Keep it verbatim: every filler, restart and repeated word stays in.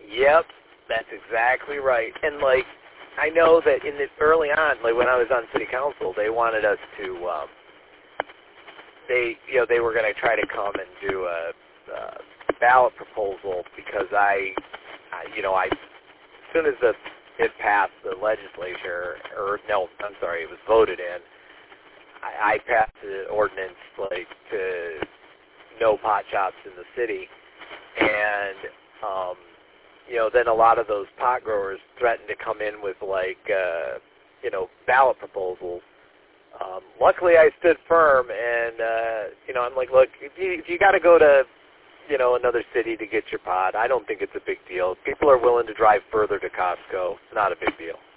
Yep, that's exactly right. And, like, I know that in the early on, like when I was on city council, they wanted us to, um, they, you know, they were going to try to come and do a, a ballot proposal because I, I, you know, I, as soon as the, it passed the legislature, or no, I'm sorry, it was voted in, I, I passed an ordinance, like, to no pot shops in the city, and, um, you know, then a lot of those pot growers threatened to come in with, like, uh, you know, ballot proposals. Um, luckily, I stood firm, and, uh, you know, I'm like, look, if you, if you got to go to, you know, another city to get your pot, I don't think it's a big deal. People are willing to drive further to Costco. It's not a big deal.